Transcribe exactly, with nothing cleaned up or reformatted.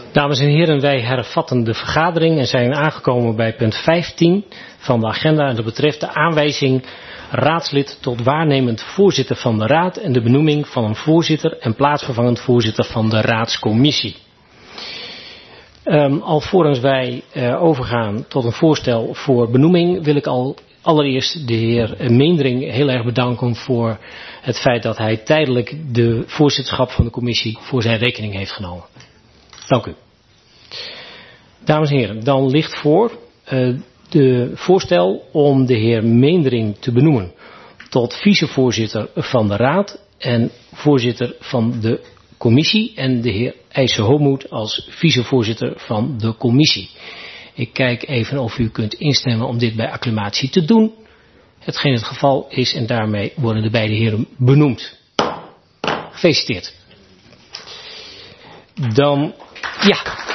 Dames en heren, wij hervatten de vergadering en zijn aangekomen bij punt vijftien van de agenda. En dat betreft de aanwijzing raadslid tot waarnemend voorzitter van de raad en de benoeming van een voorzitter en plaatsvervangend voorzitter van de raadscommissie. Um, alvorens wij uh, overgaan tot een voorstel voor benoeming wil ik al allereerst de heer Meendering heel erg bedanken voor het feit dat hij tijdelijk de voorzitterschap van de commissie voor zijn rekening heeft genomen. Dank u. Dames en heren, dan ligt voor uh, de voorstel om de heer Meendering te benoemen tot vicevoorzitter van de raad en voorzitter van de commissie en de heer IJsselhoornmoed als vicevoorzitter van de commissie. Ik kijk even of u kunt instemmen om dit bij acclamatie te doen. Hetgeen het geval is en daarmee worden de beide heren benoemd. Gefeliciteerd. Dan, ja.